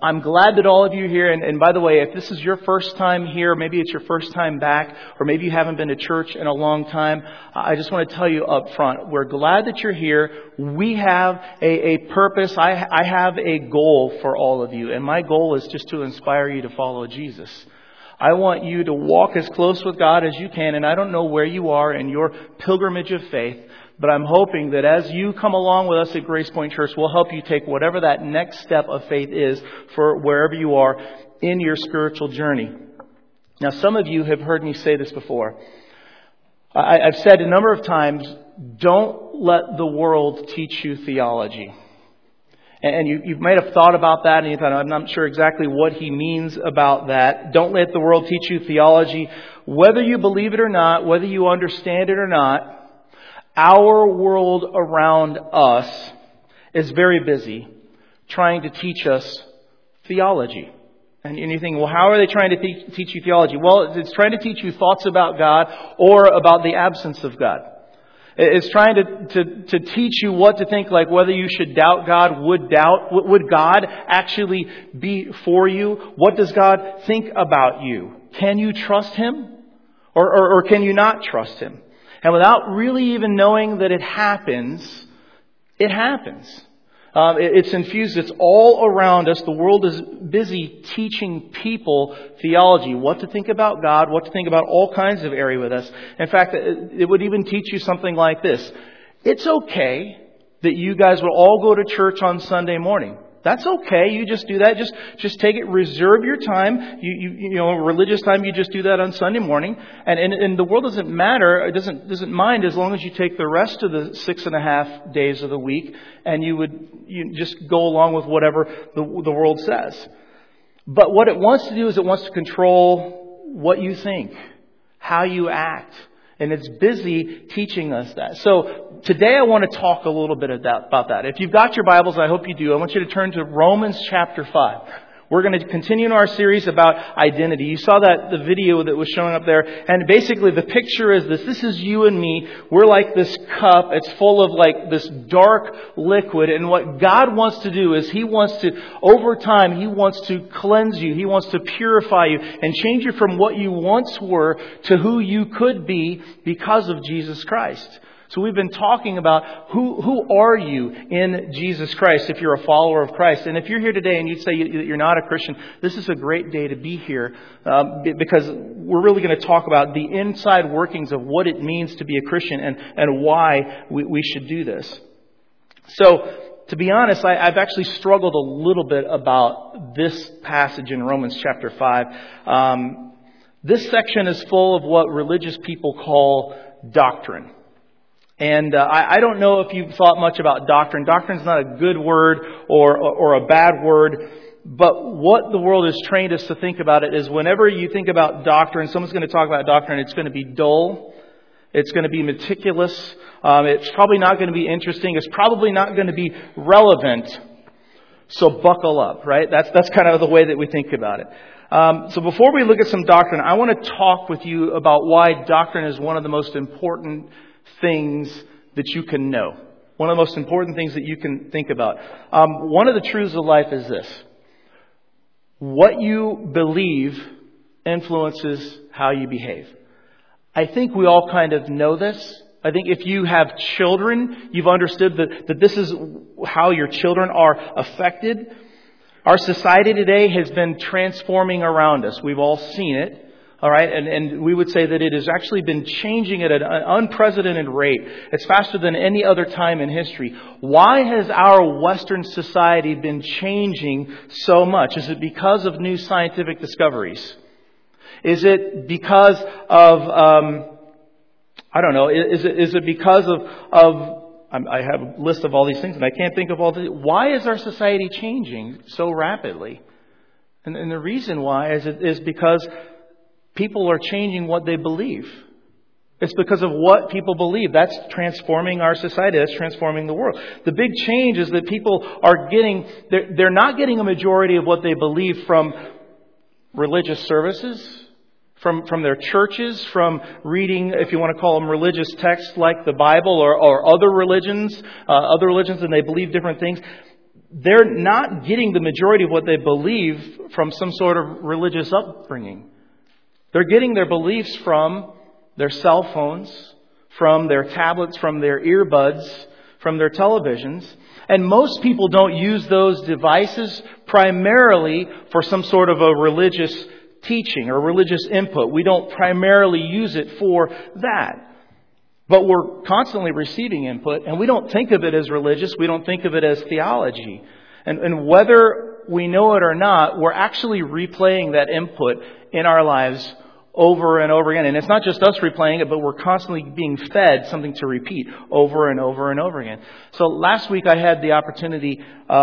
I'm glad that all of you are here. And by the way, if this is your first time here, maybe it's your first time back, or maybe you haven't been to church in a long time, I just want to tell you up front, we're glad that you're here. We have a purpose. I have a goal for all of you. And my goal is just to inspire you to follow Jesus. I want you to walk as close with God as you can. And I don't know where you are in your pilgrimage of faith, but I'm hoping that as you come along with us at Grace Point Church, we'll help you take whatever that next step of faith is for wherever you are in your spiritual journey. Now, some of you have heard me say this before. I've said a number of times, don't let the world teach you theology. And you might have thought about that and you thought, I'm not sure exactly what he means about that. Don't let the world teach you theology. Whether you believe it or not, whether you understand it or not, our world around us is very busy trying to teach us theology. And you think, well, how are they trying to teach you theology? Well, it's trying to teach you thoughts about God or about the absence of God. It's trying to teach you what to think, like whether you should doubt God, would God actually be for you? What does God think about you? Can you trust Him? Or can you not trust Him? And without really even knowing that it happens, it happens. It's infused. It's all around us. The world is busy teaching people theology, what to think about God, what to think about all kinds of areas with us. In fact, it would even teach you something like this. It's okay that you guys will all go to church on Sunday morning. That's okay. You just do that. Just take it. Reserve your time. You know, religious time. You just do that on Sunday morning. And the world doesn't matter. It doesn't mind as long as you take the rest of the 6.5 days of the week and you just go along with whatever the world says. But what it wants to do is it wants to control what you think, how you act. And it's busy teaching us that. So today I want to talk a little bit about that. If you've got your Bibles, I hope you do, I want you to turn to Romans chapter 5. We're going to continue in our series about identity. You saw the video that was showing up there. And basically the picture is this. This is you and me. We're like this cup. It's full of like this dark liquid. And what God wants to do is He wants to, over time, He wants to cleanse you. He wants to purify you and change you from what you once were to who you could be because of Jesus Christ. So we've been talking about who are you in Jesus Christ if you're a follower of Christ. And if you're here today and you'd say you're not a Christian, this is a great day to be here because we're really going to talk about the inside workings of what it means to be a Christian and why we should do this. So to be honest, I've actually struggled a little bit about this passage in Romans chapter 5. This section is full of what religious people call doctrine. And I don't know if you've thought much about doctrine. Doctrine's not a good word or a bad word. But what the world has trained us to think about it is whenever you think about doctrine, someone's going to talk about doctrine, it's going to be dull. It's going to be meticulous. It's probably not going to be interesting. It's probably not going to be relevant. So buckle up, right? That's kind of the way that we think about it. So before we look at some doctrine, I want to talk with you about why doctrine is one of the most important things that you can know. One of the most important things that you can think about. One of the truths of life is this. What you believe influences how you behave. I think we all kind of know this. I think if you have children, you've understood that this is how your children are affected. Our society today has been transforming around us. We've all seen it. All right, and we would say that it has actually been changing at an unprecedented rate. It's faster than any other time in history. Why has our Western society been changing so much? Is it because of new scientific discoveries? Is it because of, I don't know, is it because of I have a list of all these things and I can't think of all the. Why is our society changing so rapidly? And the reason why is because people are changing what they believe. It's because of what people believe. That's transforming our society. That's transforming the world. The big change is that people are they're not getting a majority of what they believe from religious services, from their churches, from reading, if you want to call them religious texts like the Bible or other religions, and they believe different things. they're not getting the majority of what they believe from some sort of religious upbringing. They're getting their beliefs from their cell phones, from their tablets, from their earbuds, from their televisions. And most people don't use those devices primarily for some sort of a religious teaching or religious input. We don't primarily use it for that. But we're constantly receiving input, and we don't think of it as religious. We don't think of it as theology. And whether we know it or not, we're actually replaying that input in our lives over and over again. And it's not just us replaying it, but we're constantly being fed something to repeat over and over and over again. So last week I had the opportunity,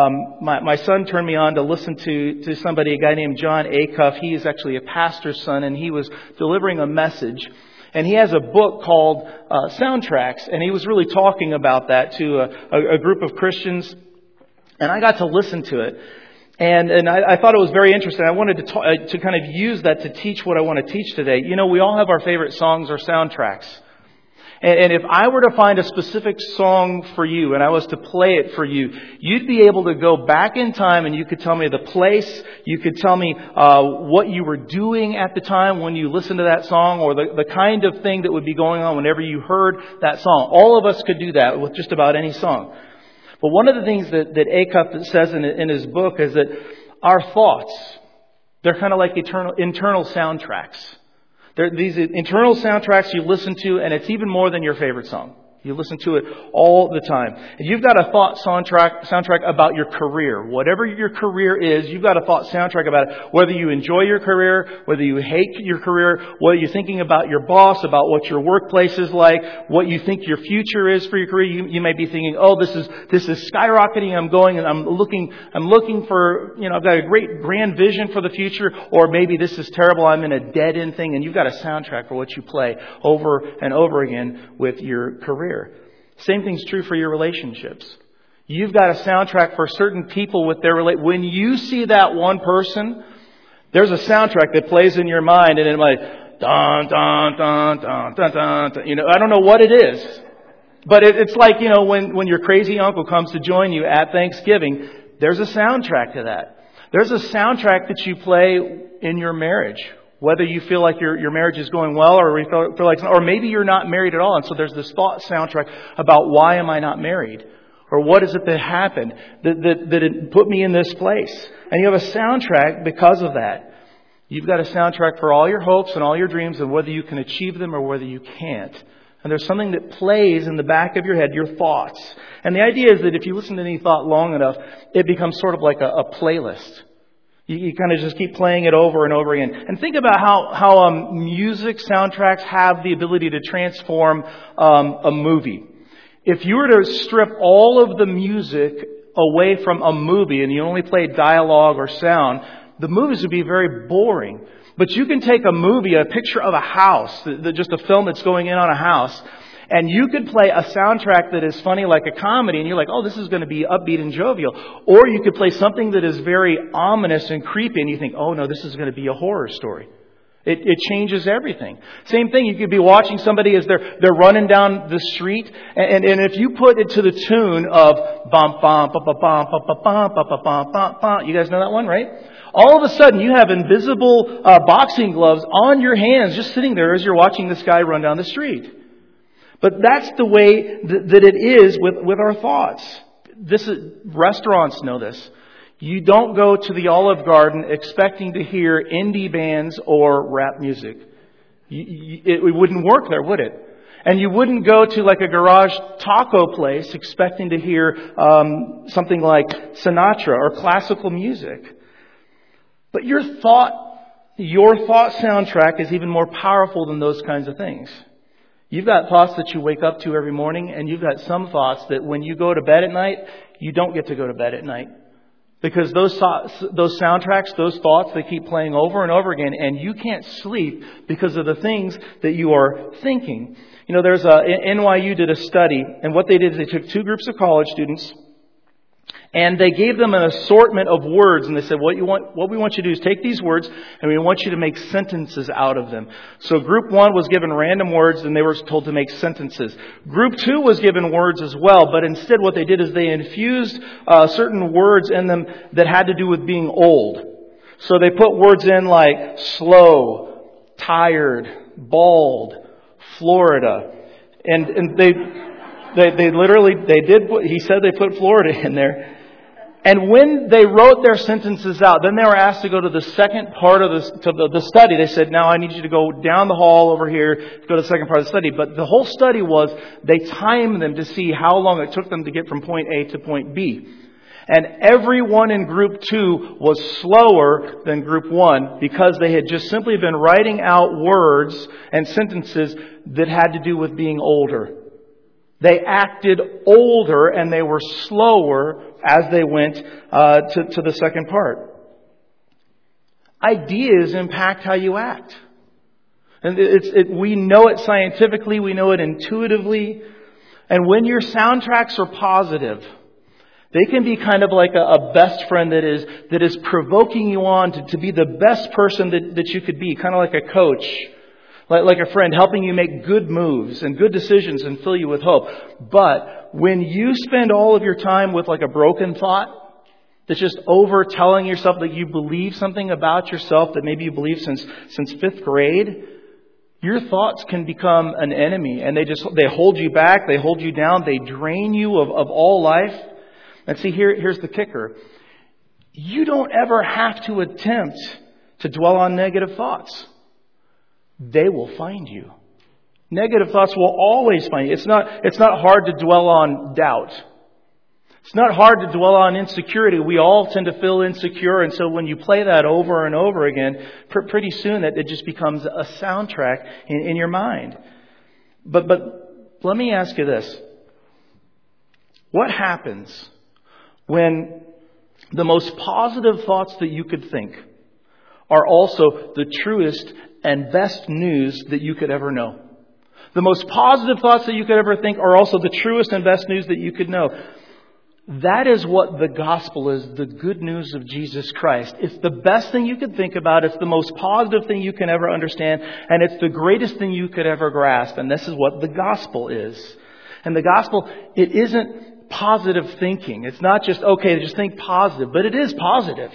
my son turned me on to listen to somebody, a guy named John Acuff. He is actually a pastor's son, and he was delivering a message. And he has a book called Soundtracks, and he was really talking about that to a group of Christians. And I got to listen to it. And I thought it was very interesting. I wanted to kind of use that to teach what I want to teach today. You know, we all have our favorite songs or soundtracks. And if I were to find a specific song for you and I was to play it for you, you'd be able to go back in time and you could tell me the place, you could tell me what you were doing at the time when you listened to that song, or the kind of thing that would be going on whenever you heard that song. All of us could do that with just about any song. But one of the things that Acuff says in his book is that our thoughts, they're kind of like internal soundtracks. They're these internal soundtracks you listen to, and it's even more than your favorite song. You listen to it all the time. And you've got a thought soundtrack about your career. Whatever your career is, you've got a thought soundtrack about it. Whether you enjoy your career, whether you hate your career, whether you're thinking about your boss, about what your workplace is like, what you think your future is for your career. You may be thinking, oh, this is skyrocketing. I'm going and I'm looking for, I've got a great grand vision for the future. Or maybe this is terrible. I'm in a dead end thing. And you've got a soundtrack for what you play over and over again with your career. Same thing's true for your relationships. You've got a soundtrack for certain people with their when you see that one person, there's a soundtrack that plays in your mind, and it might dun dun dun dun dun dun. I don't know what it is, but it's like when your crazy uncle comes to join you at Thanksgiving. There's a soundtrack to that. There's a soundtrack that you play in your marriage. Whether you feel like your marriage is going well, or you feel like, or maybe you're not married at all, and so there's this thought soundtrack about why am I not married, or what is it that happened that it put me in this place, and you have a soundtrack because of that. You've got a soundtrack for all your hopes and all your dreams, and whether you can achieve them or whether you can't. And there's something that plays in the back of your head, your thoughts. And the idea is that if you listen to any thought long enough, it becomes sort of like a playlist. You kind of just keep playing it over and over again. And think about how music soundtracks have the ability to transform a movie. If you were to strip all of the music away from a movie and you only played dialogue or sound, the movies would be very boring. But you can take a movie, a picture of a house, just a film that's going in on a house, and you could play a soundtrack that is funny like a comedy, and you're like, oh, this is going to be upbeat and jovial. Or you could play something that is very ominous and creepy, and you think, oh no, this is going to be a horror story. It changes everything. Same thing, you could be watching somebody as they're running down the street, and if you put it to the tune of bum bum bum bum bum bum bum bum bum bum bum, you guys know that one, right? All of a sudden, you have invisible boxing gloves on your hands, just sitting there as you're watching this guy run down the street. But that's the way that it is with our thoughts. Restaurants know this. You don't go to the Olive Garden expecting to hear indie bands or rap music. It wouldn't work there, would it? And you wouldn't go to like a garage taco place expecting to hear something like Sinatra or classical music. But your thought soundtrack is even more powerful than those kinds of things. You've got thoughts that you wake up to every morning, and you've got some thoughts that when you go to bed at night, you don't get to go to bed at night. Because those soundtracks, those thoughts, they keep playing over and over again, and you can't sleep because of the things that you are thinking. NYU did a study, and what they did is they took two groups of college students, And they gave them an assortment of words, and they said, what we want you to do is take these words, and we want you to make sentences out of them. So group 1 was given random words, and they were told to make sentences. Group 2 was given words as well, but instead what they did is they infused certain words in them that had to do with being old. So they put words in like slow, tired, bald, Florida, and they literally, he said they put Florida in there. And when they wrote their sentences out, then they were asked to go to the second part of the study. They said, now I need you to go down the hall over here to go to the second part of the study. But the whole study was, they timed them to see how long it took them to get from point A to point B. And everyone in group 2 was slower than group 1 because they had just simply been writing out words and sentences that had to do with being older. They acted older and they were slower as they went to the second part. Ideas impact how you act. And we know it scientifically, we know it intuitively. And when your soundtracks are positive, they can be kind of like a best friend that is provoking you on to be the best person that you could be. Kind of like a coach. Like a friend helping you make good moves and good decisions and fill you with hope. But when you spend all of your time with like a broken thought that's just over telling yourself that you believe something about yourself that maybe you believe since 5th grade, your thoughts can become an enemy, and they hold you back, they hold you down, they drain you of all life. And see, here's the kicker. You don't ever have to attempt to dwell on negative thoughts. They will find you. Negative thoughts will always find you. It's not hard to dwell on doubt. It's not hard to dwell on insecurity. We all tend to feel insecure, and so when you play that over and over again, pretty soon it just becomes a soundtrack in your mind. But let me ask you this. What happens when the most positive thoughts that you could think are also the truest and best news that you could ever know? The most positive thoughts that you could ever think are also the truest and best news that you could know. That is what the gospel is, the good news of Jesus Christ. It's the best thing you could think about. It's the most positive thing you can ever understand. And it's the greatest thing you could ever grasp. And this is what the gospel is. And the gospel, it isn't positive thinking. It's not just, okay, just think positive. But it is positive.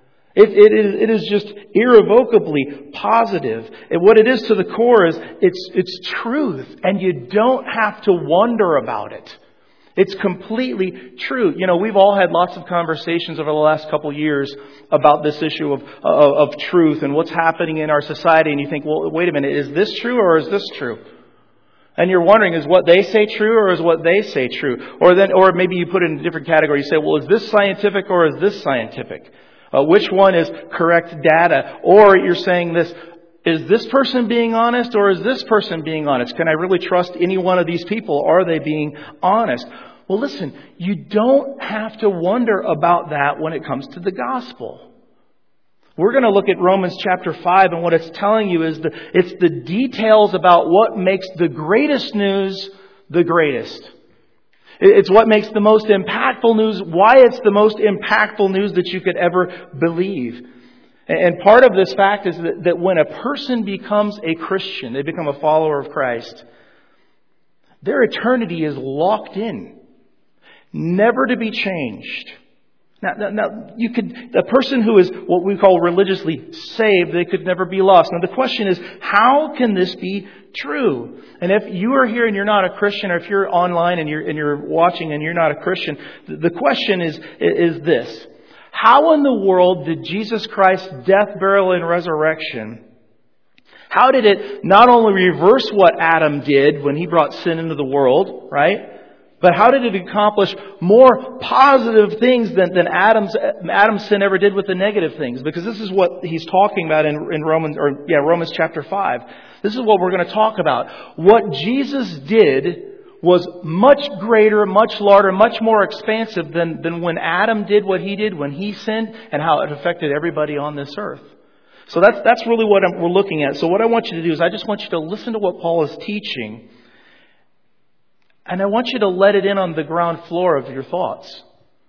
It is just irrevocably positive. And what it is to the core is it's truth. And you don't have to wonder about it. It's completely true. You know, we've all had lots of conversations over the last couple of years about this issue of truth and what's happening in our society. And you think, well, wait a minute, is this true or is this true? And you're wondering, is what they say true or is what they say true? Or maybe you put it in a different category. You say, well, is this scientific or is this scientific? Which one is correct data? Or you're saying this, is this person being honest or is this person being honest? Can I really trust any one of these people? Are they being honest? Well, listen, you don't have to wonder about that when it comes to the gospel. We're going to look at Romans chapter 5, and what it's telling you is it's the details about what makes the greatest news the greatest. It's what makes the most impactful news, why it's the most impactful news that you could ever believe. And part of this fact is that when a person becomes a Christian, they become a follower of Christ, their eternity is locked in, never to be changed. Now, a person who is what we call religiously saved, they could never be lost. Now, the question is, how can this be true? And if you are here and you're not a Christian, or if you're online and you're watching and you're not a Christian, the question is this. How in the world did Jesus Christ's death, burial, and resurrection, how did it not only reverse what Adam did when he brought sin into the world, right? But how did it accomplish more positive things than Adam's sin ever did with the negative things? Because this is what he's talking about in Romans chapter 5. This is what we're going to talk about. What Jesus did was much greater, much larger, much more expansive than when Adam did what he did when he sinned, and how it affected everybody on this earth. So that's really what we're looking at. So what I want you to do is I just want you to listen to what Paul is teaching, and I want you to let it in on the ground floor of your thoughts.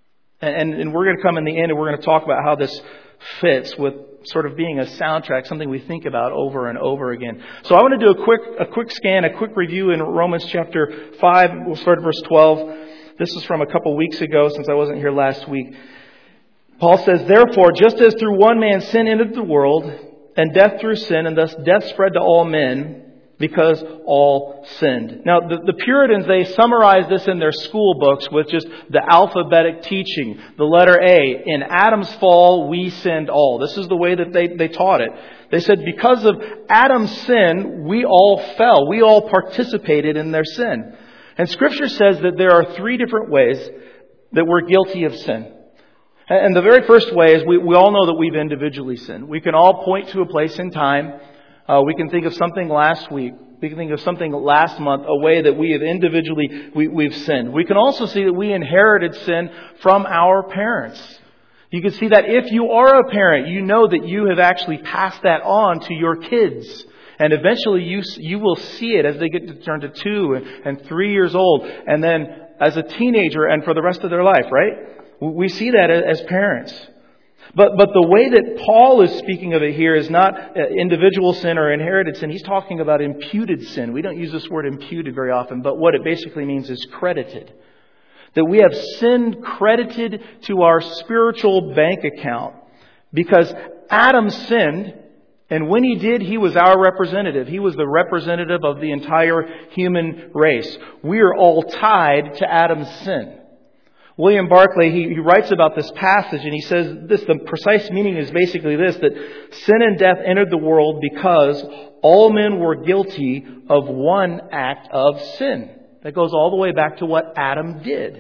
And we're going to come in the end and we're going to talk about how this fits with sort of being a soundtrack, something we think about over and over again. So I want to do a quick scan, a quick review in Romans chapter 5. We'll start at verse 12. This is from a couple weeks ago since I wasn't here last week. Paul says, "Therefore, just as through one man sin entered the world, and death through sin, and thus death spread to all men, because all sinned." Now, the Puritans, they summarized this in their school books with just the alphabetic teaching. The letter A, in Adam's fall, we sinned all. This is the way that they taught it. They said because of Adam's sin, we all fell. We all participated in their sin. And Scripture says that there are three different ways that we're guilty of sin. And the very first way is we all know that we've individually sinned. We can all point to a place in time. We can think of something last week. We can think of something last month, a way that we have individually, we've sinned. We can also see that we inherited sin from our parents. You can see that if you are a parent, you know that you have actually passed that on to your kids. And eventually you will see it as they get to turn to 2 and 3 years old. And then as a teenager and for the rest of their life, right? We see that as parents. But the way that Paul is speaking of it here is not individual sin or inherited sin. He's talking about imputed sin. We don't use this word imputed very often, but what it basically means is credited. That we have sin credited to our spiritual bank account because Adam sinned, and when he did, he was our representative. He was the representative of the entire human race. We are all tied to Adam's sin. William Barclay, he writes about this passage and he says this, the precise meaning is basically this, that sin and death entered the world because all men were guilty of one act of sin. That goes all the way back to what Adam did.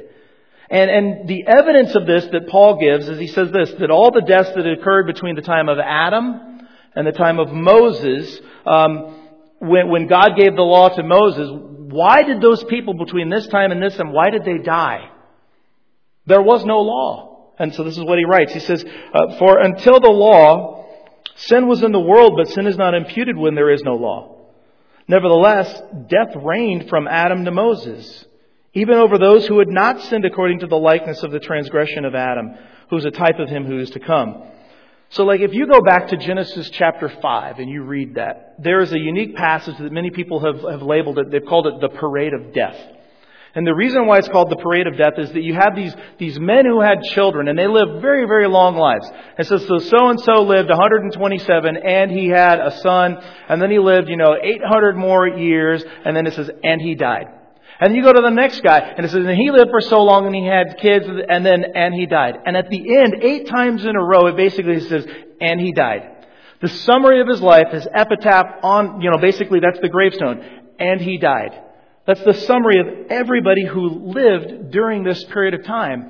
And the evidence of this that Paul gives is he says this, that all the deaths that occurred between the time of Adam and the time of Moses, when God gave the law to Moses, why did those people between this time and this time, why did they die? There was no law. And so this is what he writes. He says, "For until the law, sin was in the world, but sin is not imputed when there is no law. Nevertheless, death reigned from Adam to Moses, even over those who had not sinned according to the likeness of the transgression of Adam, who is a type of him who is to come." So if you go back to Genesis chapter 5 and you read that, there is a unique passage that many people have labeled it, they've called it the parade of death. And the reason why it's called the parade of death is that you have these men who had children and they lived very, very long lives. And so so-and-so lived 127 and he had a son and then he lived, 800 more years and then it says, and he died. And then you go to the next guy and it says, and he lived for so long and he had kids and he died. And at the end, 8 times in a row, it basically says, and he died. The summary of his life, his epitaph on, basically that's the gravestone. And he died. That's the summary of everybody who lived during this period of time.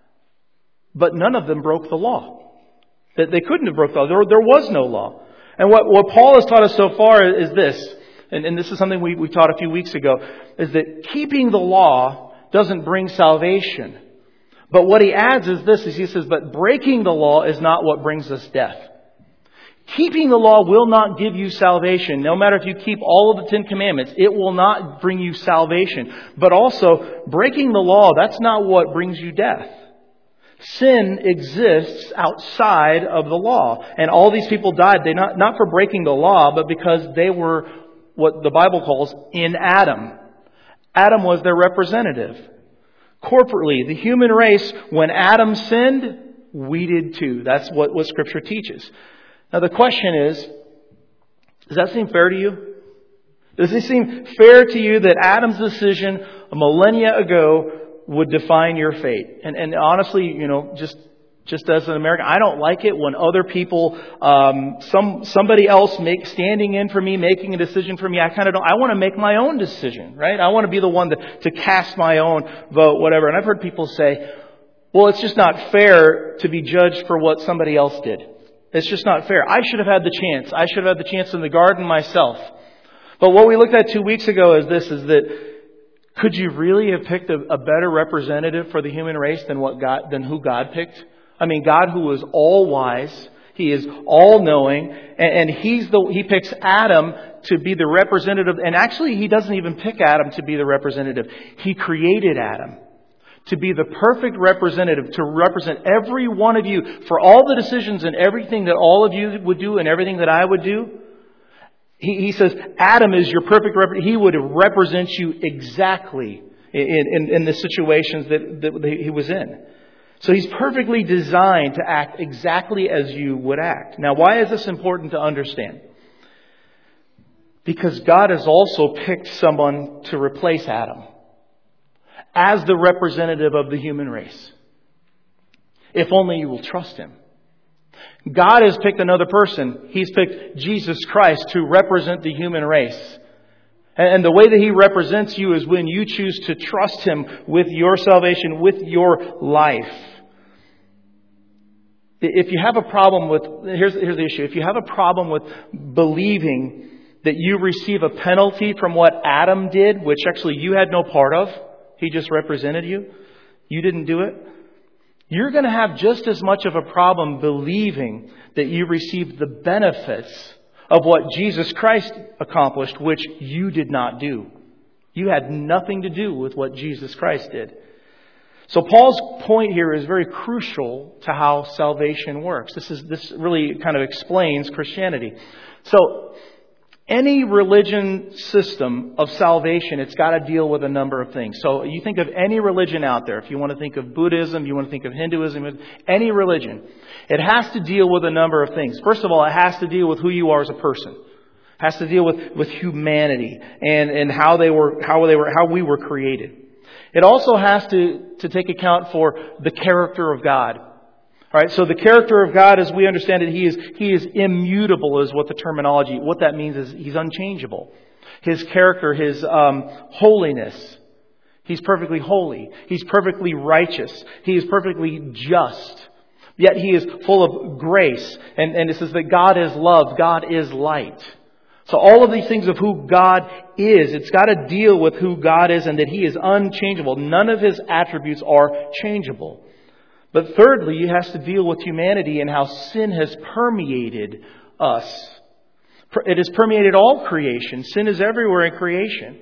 But none of them broke the law. They couldn't have broke the law. There was no law. And what Paul has taught us so far is this, and this is something we taught a few weeks ago, is that keeping the law doesn't bring salvation. But what he adds is this, he says, but breaking the law is not what brings us death. Keeping the law will not give you salvation. No matter if you keep all of the 10 Commandments, it will not bring you salvation. But also, breaking the law, that's not what brings you death. Sin exists outside of the law. And all these people died, not for breaking the law, but because they were what the Bible calls in Adam. Adam was their representative. Corporately, the human race, when Adam sinned, we did too. That's what Scripture teaches. Now the question is, does that seem fair to you? Does it seem fair to you that Adam's decision a millennia ago would define your fate? And honestly, just as an American, I don't like it when other people, somebody else standing in for me, making a decision for me. I want to make my own decision, right? I want to be the one to cast my own vote, whatever. And I've heard people say, well, it's just not fair to be judged for what somebody else did. It's just not fair. I should have had the chance. I should have had the chance in the garden myself. But what we looked at 2 weeks ago is that could you really have picked a better representative for the human race than who God picked? I mean, God who is all wise, He is all knowing, and He picks Adam to be the representative. And actually, He doesn't even pick Adam to be the representative. He created Adam to be the perfect representative, to represent every one of you for all the decisions and everything that all of you would do and everything that I would do. He says Adam is your perfect representative. He would represent you exactly in the situations that he was in. So He's perfectly designed to act exactly as you would act. Now, why is this important to understand? Because God has also picked someone to replace Adam as the representative of the human race. If only you will trust Him. God has picked another person. He's picked Jesus Christ to represent the human race. And the way that He represents you is when you choose to trust Him with your salvation, with your life. If you have a problem with, here's the issue. If you have a problem with believing that you receive a penalty from what Adam did, which actually you had no part of, he just represented you, you didn't do it, you're going to have just as much of a problem believing that you received the benefits of what Jesus Christ accomplished, which you did not do. You had nothing to do with what Jesus Christ did. So Paul's point here is very crucial to how salvation works. This really kind of explains Christianity. So any religion system of salvation, it's got to deal with a number of things. So you think of any religion out there. If you want to think of Buddhism, you want to think of Hinduism, any religion, it has to deal with a number of things. First of all, it has to deal with who you are as a person. It has to deal with humanity and how we were created. It also has to take account for the character of God. All right, so the character of God, as we understand it, He is immutable, is what the terminology. What that means is He's unchangeable. His character, His holiness. He's perfectly holy. He's perfectly righteous. He is perfectly just. Yet He is full of grace. And it says that God is love. God is light. So all of these things of who God is, it's got to deal with who God is and that He is unchangeable. None of His attributes are changeable. But thirdly, it has to deal with humanity and how sin has permeated us. It has permeated all creation. Sin is everywhere in creation.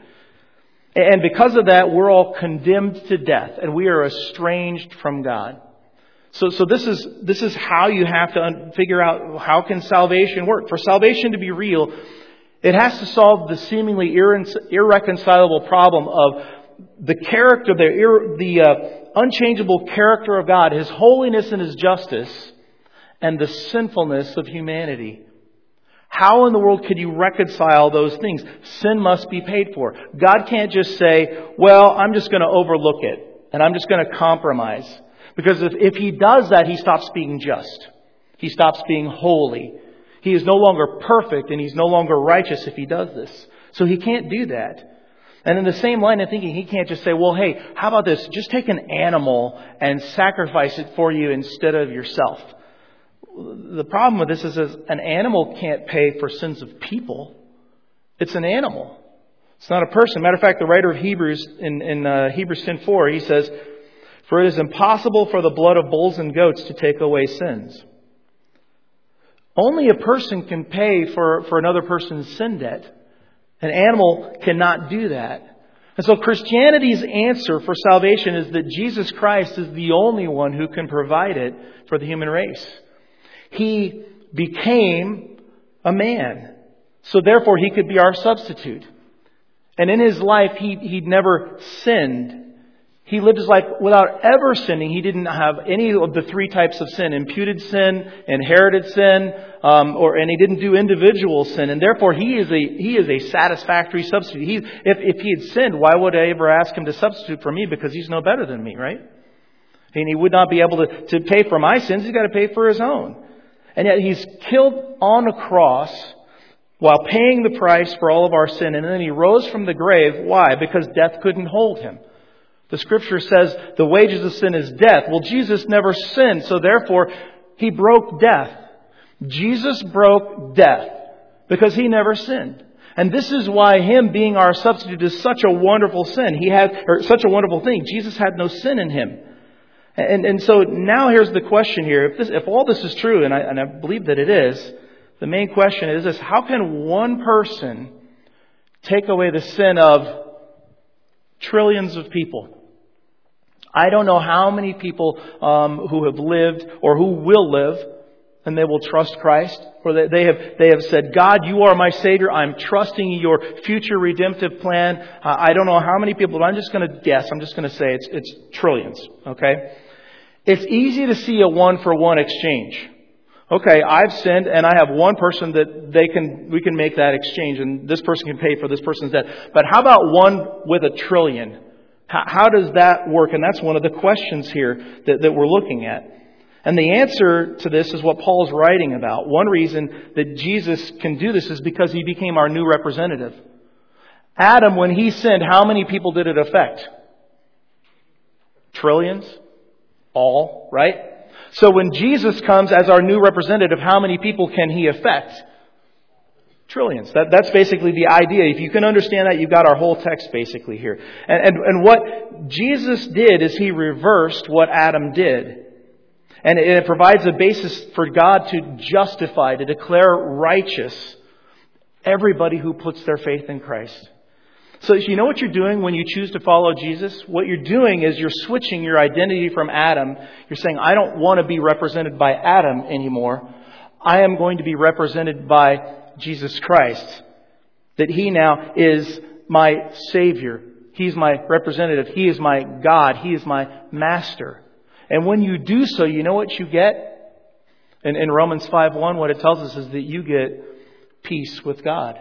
And because of that, we're all condemned to death and we are estranged from God. So this is how you have to figure out how can salvation work. For salvation to be real, it has to solve the seemingly irreconcilable problem of the character, the unchangeable character of God, His holiness and His justice, and the sinfulness of humanity. How in the world could you reconcile those things? Sin must be paid for. God can't just say, well, I'm just going to overlook it, and I'm just going to compromise. Because if He does that, He stops being just. He stops being holy. He is no longer perfect and He's no longer righteous if He does this. So He can't do that. And in the same line of thinking, He can't just say, well, hey, how about this? Just take an animal and sacrifice it for you instead of yourself. The problem with this is an animal can't pay for sins of people. It's an animal. It's not a person. Matter of fact, the writer of Hebrews, in Hebrews 10:4, he says, for it is impossible for the blood of bulls and goats to take away sins. Only a person can pay for another person's sin debt. An animal cannot do that. And so Christianity's answer for salvation is that Jesus Christ is the only one who can provide it for the human race. He became a man. So therefore He could be our substitute. And in His life, He never sinned. He lived His life without ever sinning. He didn't have any of the three types of sin: imputed sin, inherited sin, and He didn't do individual sin. And therefore, He is a satisfactory substitute. If He had sinned, why would I ever ask Him to substitute for me? Because He's no better than me, right? And He would not be able to pay for my sins. He's got to pay for His own. And yet He's killed on a cross while paying the price for all of our sin. And then He rose from the grave. Why? Because death couldn't hold Him. The Scripture says the wages of sin is death. Well, Jesus never sinned, so therefore He broke death. Jesus broke death because He never sinned. And this is why Him being our substitute is such a wonderful such a wonderful thing. Jesus had no sin in Him. And so now here's the question here. If all this is true, and I believe that it is, the main question is this: how can one person take away the sin of trillions of people? I don't know how many people who have lived or who will live and they will trust Christ, or they have said, God, you are my Savior. I'm trusting your future redemptive plan. I don't know how many people, but I'm just going to guess. I'm just going to say it's trillions. Okay? It's easy to see a one-for-one exchange. Okay, I've sinned and I have one person that we can make that exchange, and this person can pay for this person's debt. But how about one with a trillion? How does that work? And that's one of the questions here that we're looking at. And the answer to this is what Paul's writing about. One reason that Jesus can do this is because He became our new representative. Adam, when he sinned, how many people did it affect? Trillions? All, right? So when Jesus comes as our new representative, how many people can He affect? Trillions. That's basically the idea. If you can understand that, you've got our whole text basically here. And what Jesus did is He reversed what Adam did. And it provides a basis for God to justify, to declare righteous everybody who puts their faith in Christ. So you know what you're doing when you choose to follow Jesus? What you're doing is you're switching your identity from Adam. You're saying, I don't want to be represented by Adam anymore. I am going to be represented by Jesus Christ. That He now is my Savior. He's my representative. He is my God. He is my Master. And when you do so, you know what you get? In Romans 5:1, what it tells us is that you get peace with God.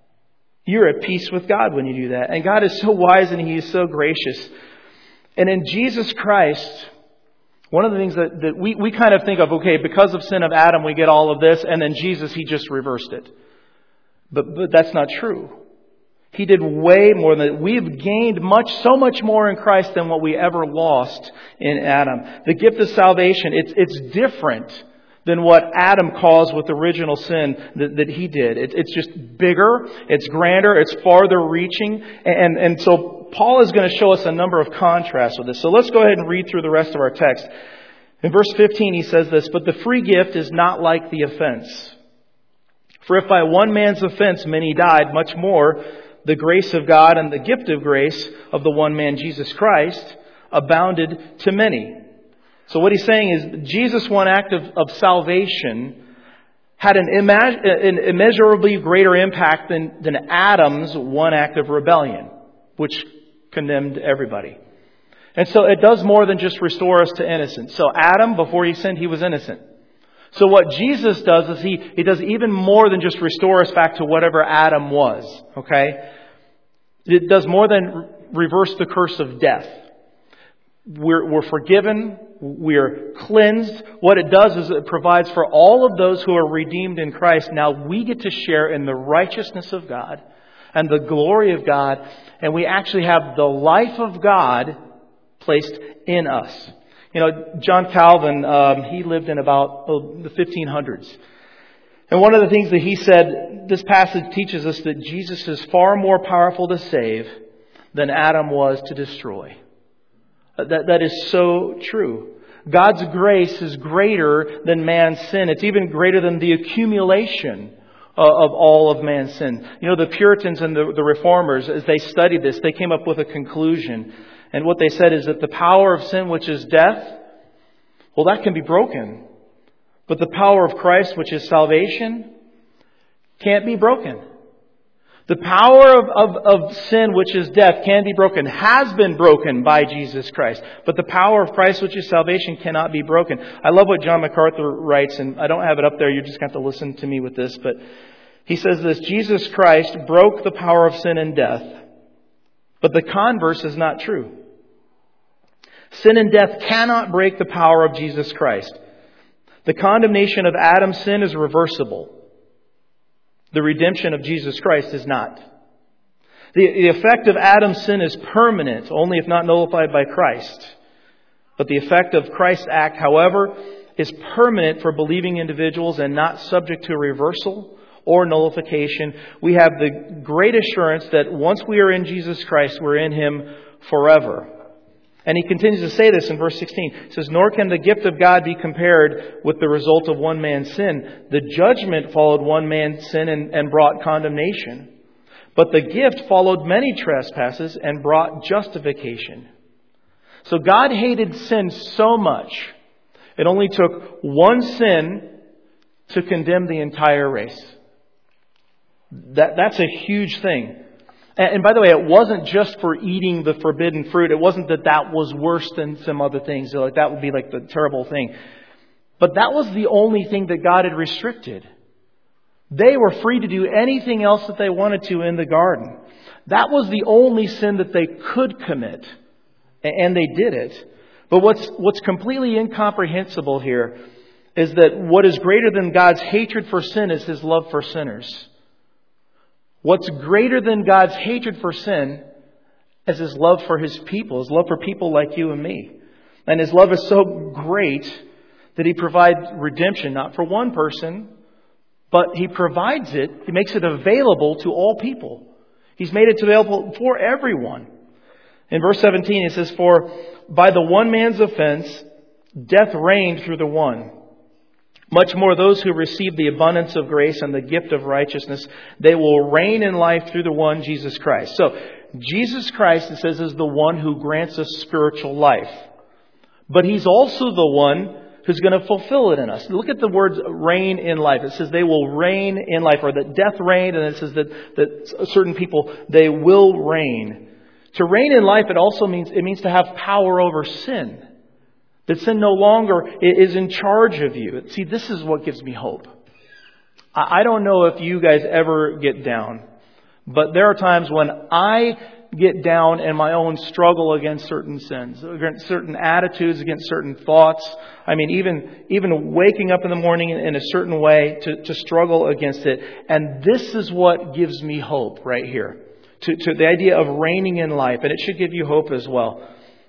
You're at peace with God when you do that. And God is so wise and He is so gracious. And in Jesus Christ, one of the things that we kind of think of, okay, because of sin of Adam, we get all of this. And then Jesus, He just reversed it. But that's not true. He did way more than that. We've gained so much more in Christ than what we ever lost in Adam. The gift of salvation, it's different than what Adam caused with original sin that he did. It's just bigger, it's grander, it's farther reaching. And so Paul is going to show us a number of contrasts with this. So let's go ahead and read through the rest of our text. In verse 15 he says this, "But the free gift is not like the offense. For if by one man's offense many died, much more the grace of God and the gift of grace of the one man, Jesus Christ, abounded to many." So what he's saying is Jesus' one act of salvation had an immeasurably greater impact than Adam's one act of rebellion, which condemned everybody. And so it does more than just restore us to innocence. So Adam, before he sinned, he was innocent. So what Jesus does is he does even more than just restore us back to whatever Adam was. Okay? It does more than reverse the curse of death. We're forgiven. We're cleansed. What it does is it provides for all of those who are redeemed in Christ. Now we get to share in the righteousness of God and the glory of God. And we actually have the life of God placed in us. You know, John Calvin, he lived in about the 1500s. And one of the things that he said, this passage teaches us that Jesus is far more powerful to save than Adam was to destroy. That is so true. God's grace is greater than man's sin. It's even greater than the accumulation of all of man's sin. You know, the Puritans and the Reformers, as they studied this, they came up with a conclusion. And what they said is that the power of sin, which is death, well, that can be broken. But the power of Christ, which is salvation, can't be broken. The power of sin, which is death, can be broken, has been broken by Jesus Christ. But the power of Christ, which is salvation, cannot be broken. I love what John MacArthur writes, and I don't have it up there. You just have to listen to me with this. But he says this, Jesus Christ broke the power of sin and death. But the converse is not true. Sin and death cannot break the power of Jesus Christ. The condemnation of Adam's sin is reversible. The redemption of Jesus Christ is not. The effect of Adam's sin is permanent, only if not nullified by Christ. But the effect of Christ's act, however, is permanent for believing individuals and not subject to reversal or nullification. We have the great assurance that once we are in Jesus Christ, we're in Him forever. And he continues to say this in verse 16. He says, "Nor can the gift of God be compared with the result of one man's sin. The judgment followed one man's sin and brought condemnation. But the gift followed many trespasses and brought justification." So God hated sin so much, it only took one sin to condemn the entire race. That's a huge thing. And by the way, it wasn't just for eating the forbidden fruit. It wasn't that was worse than some other things. So that would be like the terrible thing. But that was the only thing that God had restricted. They were free to do anything else that they wanted to in the garden. That was the only sin that they could commit. And they did it. But what's completely incomprehensible here is that what is greater than God's hatred for sin is His love for sinners. What's greater than God's hatred for sin is His love for His people, His love for people like you and me. And His love is so great that He provides redemption, not for one person, but He provides it, He makes it available to all people. He's made it available for everyone. In verse 17 it says, "For by the one man's offense, death reigned through the one. Much more those who receive the abundance of grace and the gift of righteousness, they will reign in life through the one, Jesus Christ." So, Jesus Christ, it says, is the one who grants us spiritual life. But He's also the one who's going to fulfill it in us. Look at the words reign in life. It says they will reign in life, or that death reigned, and it says that certain people, they will reign. To reign in life, it means to have power over sin. That sin no longer is in charge of you. See, this is what gives me hope. I don't know if you guys ever get down, but there are times when I get down in my own struggle against certain sins, against certain attitudes, against certain thoughts. I mean, even waking up in the morning in a certain way to struggle against it. And this is what gives me hope right here. To the idea of reigning in life. And it should give you hope as well.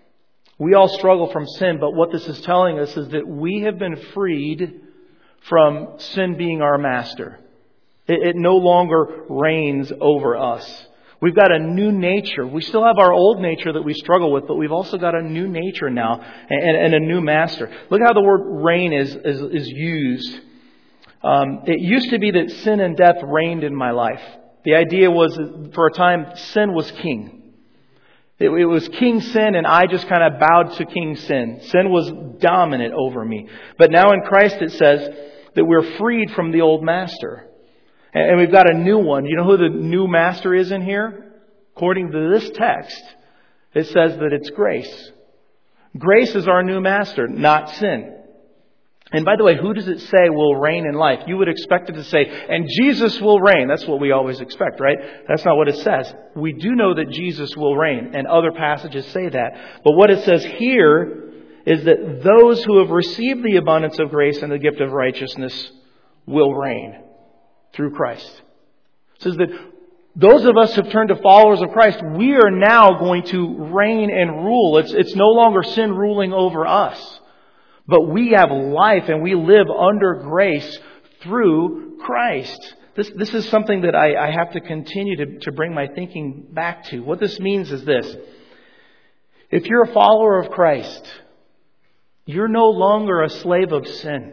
We all struggle from sin, but what this is telling us is that we have been freed from sin being our master. It no longer reigns over us. We've got a new nature. We still have our old nature that we struggle with, but we've also got a new nature now and a new master. Look how the word reign is used. It used to be that sin and death reigned in my life. The idea was, for a time, sin was king. It was King Sin, and I just kind of bowed to King Sin. Sin was dominant over me. But now in Christ it says that we're freed from the old master. And we've got a new one. You know who the new master is in here? According to this text, it says that it's grace. Grace is our new master, not sin. And by the way, who does it say will reign in life? You would expect it to say, and Jesus will reign. That's what we always expect, right? That's not what it says. We do know that Jesus will reign, and other passages say that. But what it says here is that those who have received the abundance of grace and the gift of righteousness will reign through Christ. It says that those of us who have turned to followers of Christ, we are now going to reign and rule. It's no longer sin ruling over us. But we have life and we live under grace through Christ. This is something that I have to continue to bring my thinking back to. What this means is this. If you're a follower of Christ, you're no longer a slave of sin.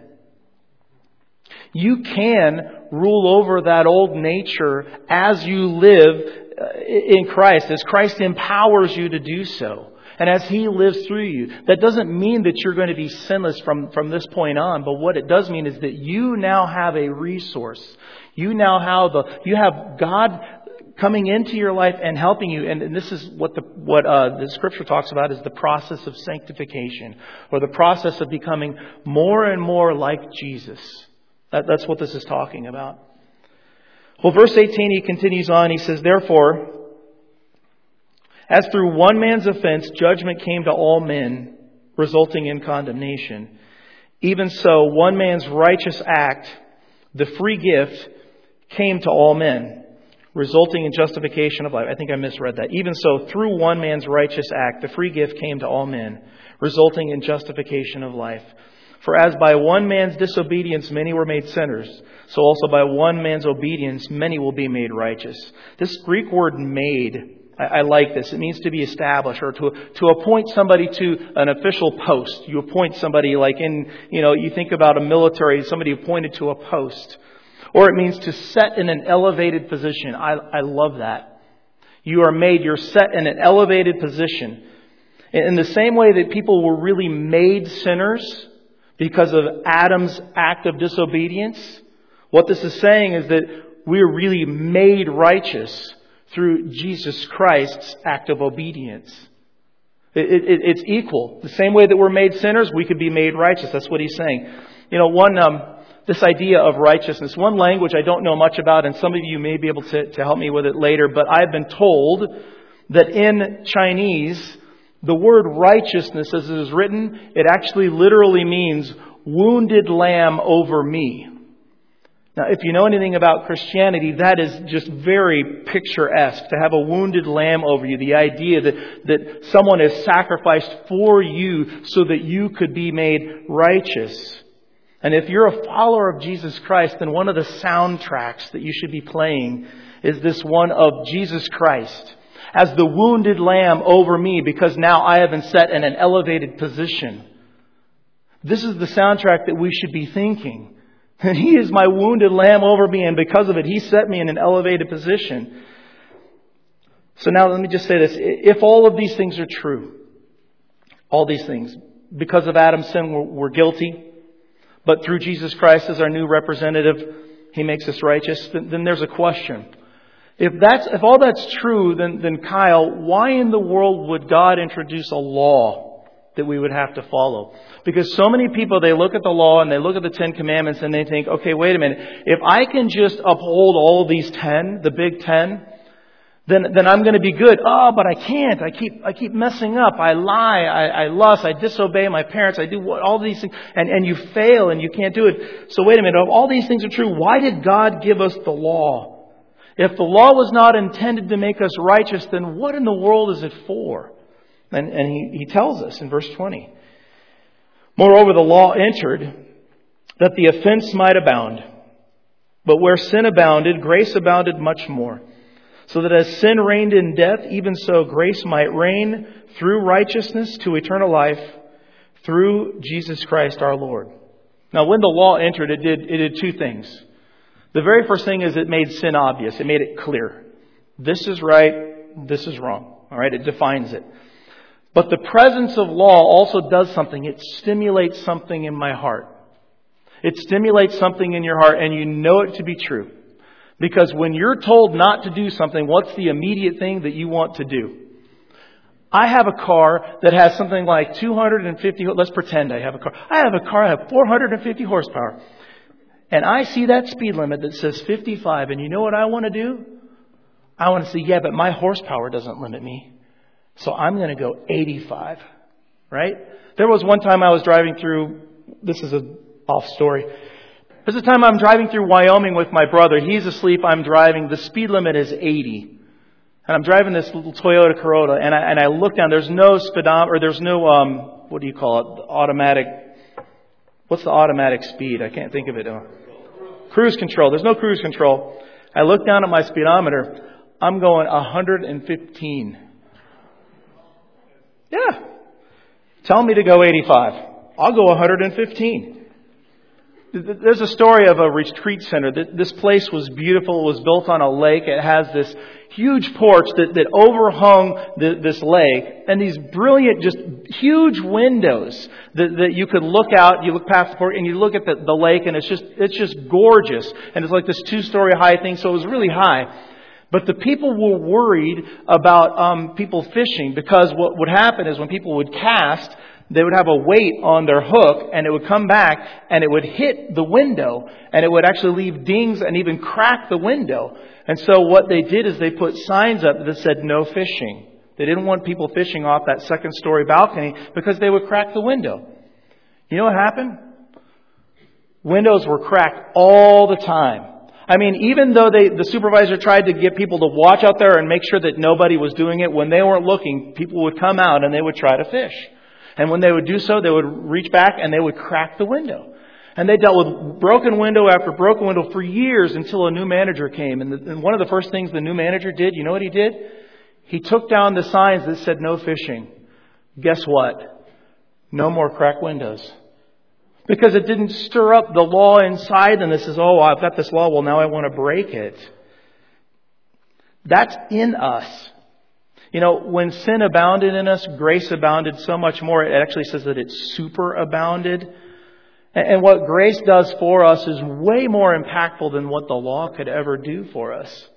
You can rule over that old nature as you live in Christ, as Christ empowers you to do so. And as He lives through you. That doesn't mean that you're going to be sinless from this point on. But what it does mean is that you now have a resource. You have God coming into your life and helping you. And this is what the Scripture talks about is the process of sanctification. Or the process of becoming more and more like Jesus. That's what this is talking about. Well, verse 18, he continues on. He says, "Therefore, as through one man's offense, judgment came to all men, resulting in condemnation. Even so, one man's righteous act, the free gift, came to all men, resulting in justification of life." I think I misread that. Even so, through one man's righteous act, the free gift came to all men, resulting in justification of life. For as by one man's disobedience many were made sinners, so also by one man's obedience many will be made righteous. This Greek word "made," I like this. It means to be established or to appoint somebody to an official post. You appoint somebody like you think about a military, somebody appointed to a post. Or it means to set in an elevated position. I love that. You're set in an elevated position. In the same way that people were really made sinners because of Adam's act of disobedience, what this is saying is that we're really made righteous through Jesus Christ's act of obedience. It's equal. The same way that we're made sinners, we could be made righteous. That's what he's saying. This idea of righteousness, one language I don't know much about, and some of you may be able to help me with it later, but I've been told that in Chinese, the word righteousness, as it is written, it actually literally means wounded lamb over me. Now, if you know anything about Christianity, that is just very picturesque, to have a wounded lamb over you. The idea that someone is sacrificed for you so that you could be made righteous. And if you're a follower of Jesus Christ, then one of the soundtracks that you should be playing is this one of Jesus Christ as the wounded lamb over me, because now I have been set in an elevated position. This is the soundtrack that we should be thinking. And He is my wounded lamb over me, and because of it, He set me in an elevated position. So now let me just say this. If all of these things are true, all these things, because of Adam's sin, we're guilty, but through Jesus Christ as our new representative, He makes us righteous, then there's a question. If all that's true, then Kyle, why in the world would God introduce a law that we would have to follow? Because so many people, they look at the law and they look at the 10 Commandments and they think, okay, wait a minute. If I can just uphold all of these 10, the big 10, then I'm going to be good. Oh, but I can't. I keep messing up. I lie. I lust. I disobey my parents. I do all these things. And you fail and you can't do it. So wait a minute. If all these things are true, why did God give us the law? If the law was not intended to make us righteous, then what in the world is it for? And he tells us in verse 20. Moreover, the law entered that the offense might abound. But where sin abounded, grace abounded much more. So that as sin reigned in death, even so grace might reign through righteousness to eternal life through Jesus Christ our Lord. Now, when the law entered, it did two things. The very first thing is it made sin obvious. It made it clear. This is right. This is wrong. All right. It defines it. But the presence of law also does something. It stimulates something in my heart. It stimulates something in your heart, and you know it to be true. Because when you're told not to do something, what's the immediate thing that you want to do? I have a car that has something like 250, let's pretend I have a car. I have 450 horsepower. And I see that speed limit that says 55, and you know what I want to do? I want to say, yeah, but my horsepower doesn't limit me. So I'm going to go 85, right? There was one time I was driving through, this is an off story. There's a time I'm driving through Wyoming with my brother. He's asleep, I'm driving. The speed limit is 80. And I'm driving this little Toyota Corolla, and I look down. There's no speedometer, or there's no, what do you call it? Automatic. What's the automatic speed? I can't think of it. Cruise control. There's no cruise control. I look down at my speedometer. I'm going 115. Yeah. Tell me to go 85. I'll go 115. There's a story of a retreat center. This place was beautiful. It was built on a lake. It has this huge porch that overhung this lake, and these brilliant, just huge windows that you could look out. You look past the porch and you look at the lake, and it's just gorgeous. And it's like this 2-story high thing, so it was really high. But the people were worried about people fishing, because what would happen is when people would cast, they would have a weight on their hook, and it would come back and it would hit the window, and it would actually leave dings and even crack the window. And so what they did is they put signs up that said no fishing. They didn't want people fishing off that 2nd-story balcony because they would crack the window. You know what happened? Windows were cracked all the time. I mean, even though the supervisor tried to get people to watch out there and make sure that nobody was doing it, when they weren't looking, people would come out and they would try to fish. And when they would do so, they would reach back and they would crack the window. And they dealt with broken window after broken window for years until a new manager came. And one of the first things the new manager did, you know what he did? He took down the signs that said no fishing. Guess what? No more cracked windows. Because it didn't stir up the law inside them that says, oh, I've got this law, well, now I want to break it. That's in us. When sin abounded in us, grace abounded so much more. It actually says that it superabounded. And what grace does for us is way more impactful than what the law could ever do for us.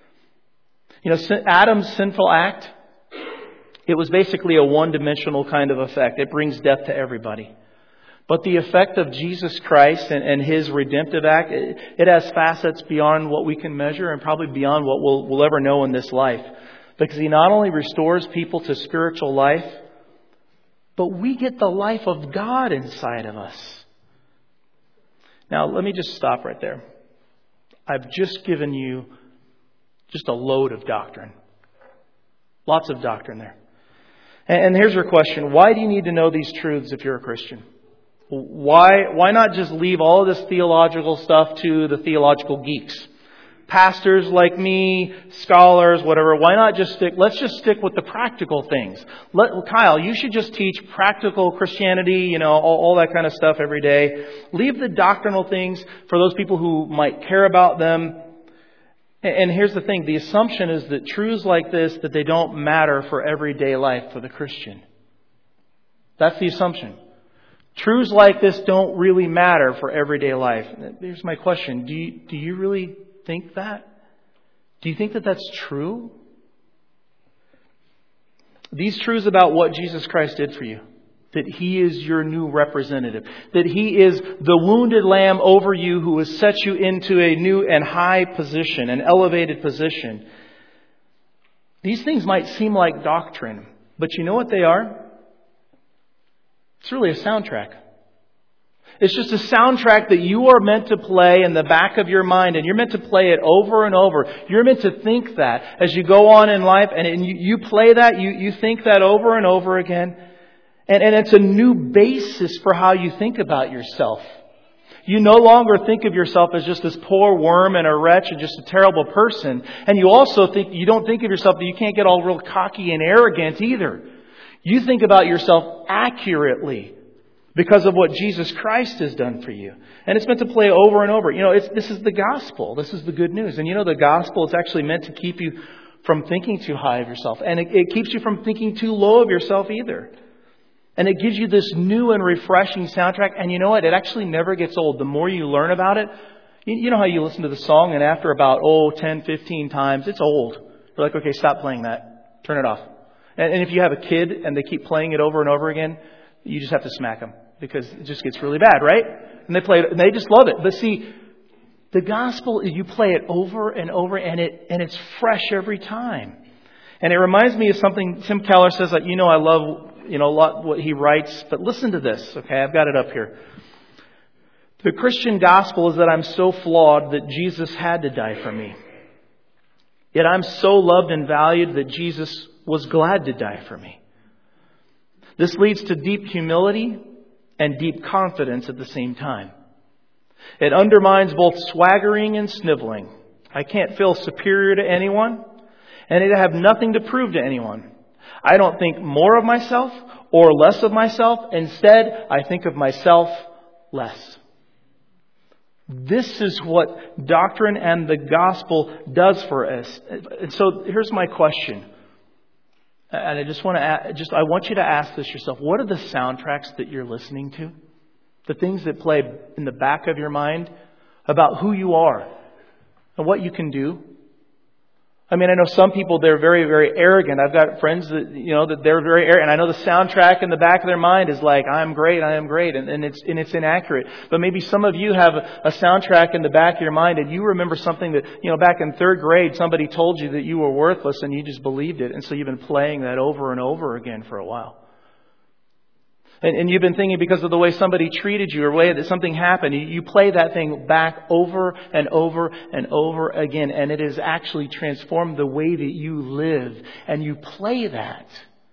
Adam's sinful act, it was basically a one-dimensional kind of effect. It brings death to everybody. But the effect of Jesus Christ and His redemptive act, it has facets beyond what we can measure and probably beyond what we'll ever know in this life. Because He not only restores people to spiritual life, but we get the life of God inside of us. Now, let me just stop right there. I've just given you just a load of doctrine. Lots of doctrine there. And here's your question. Why do you need to know these truths if you're a Christian? Why not just leave all of this theological stuff to the theological geeks? Pastors like me, scholars, whatever. Why not let's just stick with the practical things. Kyle, you should just teach practical Christianity, all that kind of stuff every day. Leave the doctrinal things for those people who might care about them. And here's the thing. The assumption is that truths like this, that they don't matter for everyday life for the Christian. That's the assumption. Truths like this don't really matter for everyday life. Here's my question. Do you really think that? Do you think that that's true? These truths about what Jesus Christ did for you, that He is your new representative, that He is the wounded lamb over you who has set you into a new and high position, an elevated position. These things might seem like doctrine, but you know what they are? It's really a soundtrack. It's just a soundtrack that you are meant to play in the back of your mind, and you're meant to play it over and over. You're meant to think that as you go on in life, and you play that, you think that over and over again. And it's a new basis for how you think about yourself. You no longer think of yourself as just this poor worm and a wretch and just a terrible person. And you also you don't think of yourself that you can't get all real cocky and arrogant either. You think about yourself accurately because of what Jesus Christ has done for you. And it's meant to play over and over. This is the gospel. This is the good news. And the gospel is actually meant to keep you from thinking too high of yourself. And it keeps you from thinking too low of yourself either. And it gives you this new and refreshing soundtrack. And you know what? It actually never gets old. The more you learn about it, you know how you listen to the song and after about 10, 15 times, it's old. You're like, okay, stop playing that. Turn it off. And if you have a kid and they keep playing it over and over again, you just have to smack them because it just gets really bad, right? And they play it and they just love it. But see, the gospel, you play it over and over and it's fresh every time. And it reminds me of something Tim Keller says that, I love, a lot what he writes, but listen to this, okay? I've got it up here. The Christian gospel is that I'm so flawed that Jesus had to die for me. Yet I'm so loved and valued that Jesus was glad to die for me. This leads to deep humility and deep confidence at the same time. It undermines both swaggering and sniveling. I can't feel superior to anyone, and I have nothing to prove to anyone. I don't think more of myself or less of myself. Instead, I think of myself less. This is what doctrine and the gospel does for us. And so here's my question. And I want you to ask this yourself. What are the soundtracks that you're listening to? The things that play in the back of your mind about who you are and what you can do. I mean, I know some people, they're very, very arrogant. I've got friends that, that they're very arrogant. I know the soundtrack in the back of their mind is like, I am great. And it's inaccurate. But maybe some of you have a soundtrack in the back of your mind and you remember something that, back in third grade, somebody told you that you were worthless and you just believed it. And so you've been playing that over and over again for a while. And you've been thinking because of the way somebody treated you or the way that something happened, you play that thing back over and over and over again. And it has actually transformed the way that you live. And you play that.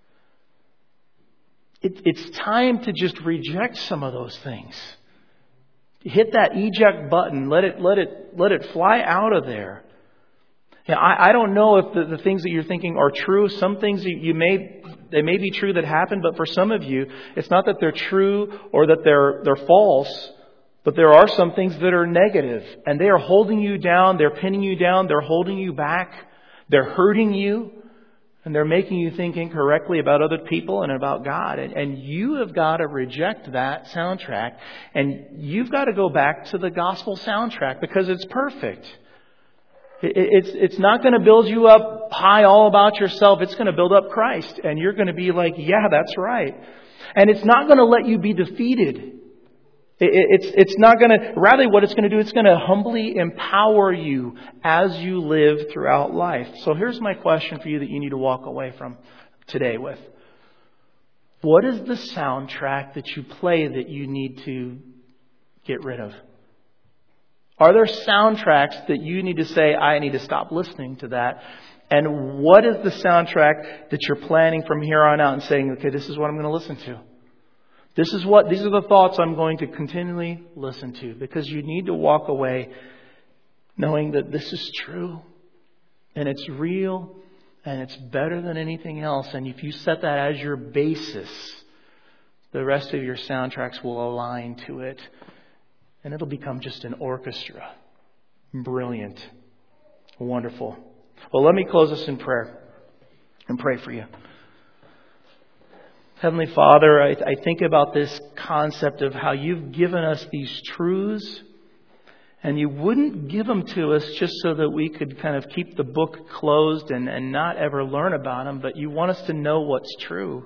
It's time to just reject some of those things. Hit that eject button. Let it fly out of there. Yeah, I don't know if the things that you're thinking are true. Some things they may be true that happened, but for some of you, it's not that they're true or that they're false, but there are some things that are negative, and they are holding you down, they're pinning you down, they're holding you back, they're hurting you. And they're making you think incorrectly about other people and about God. And you have got to reject that soundtrack. And you've got to go back to the gospel soundtrack because it's perfect. It's not going to build you up high all about yourself. It's going to build up Christ. And you're going to be like, yeah, that's right. And it's not going to let you be defeated. It's not going to, rather what it's going to do, it's going to humbly empower you as you live throughout life. So here's my question for you that you need to walk away from today with. What is the soundtrack that you play that you need to get rid of? Are there soundtracks that you need to say, I need to stop listening to that? And what is the soundtrack that you're planning from here on out and saying, okay, this is what I'm going to listen to? These are the thoughts I'm going to continually listen to, because you need to walk away knowing that this is true and it's real and it's better than anything else. And if you set that as your basis, the rest of your soundtracks will align to it and it'll become just an orchestra. Brilliant. Wonderful. Well, let me close this in prayer and pray for you. Heavenly Father, I think about this concept of how you've given us these truths, and you wouldn't give them to us just so that we could kind of keep the book closed and not ever learn about them, but you want us to know what's true.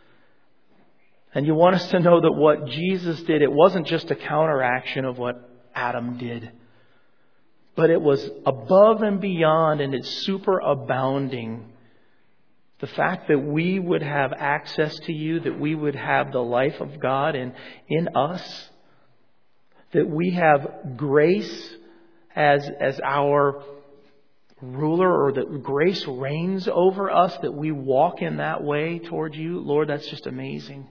And you want us to know that what Jesus did, it wasn't just a counteraction of what Adam did, but it was above and beyond, and it's superabounding. The fact that we would have access to you, that we would have the life of God in us, that we have grace as our ruler, or that grace reigns over us, that we walk in that way toward you. Lord, that's just amazing.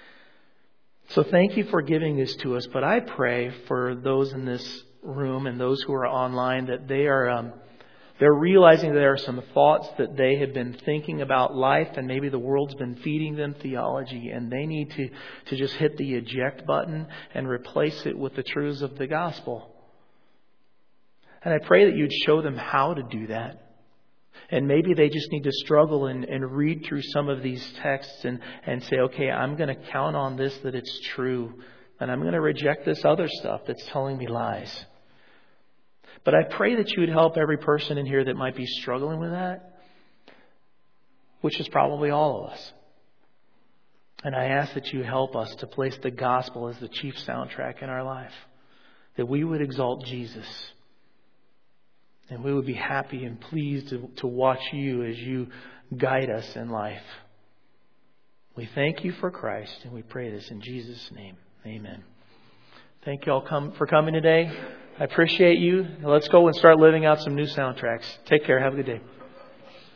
So thank you for giving this to us. But I pray for those in this room and those who are online that they're realizing that there are some thoughts that they have been thinking about life, and maybe the world's been feeding them theology, and they need to just hit the eject button and replace it with the truths of the gospel. And I pray that you'd show them how to do that. And maybe they just need to struggle and read through some of these texts and say, okay, I'm going to count on this, that it's true, and I'm going to reject this other stuff that's telling me lies. But I pray that you would help every person in here that might be struggling with that, which is probably all of us. And I ask that you help us to place the gospel as the chief soundtrack in our life, that we would exalt Jesus, and we would be happy and pleased to watch you as you guide us in life. We thank you for Christ, and we pray this in Jesus' name. Amen. Thank you all for coming today. I appreciate you. Let's go and start living out some new soundtracks. Take care. Have a good day.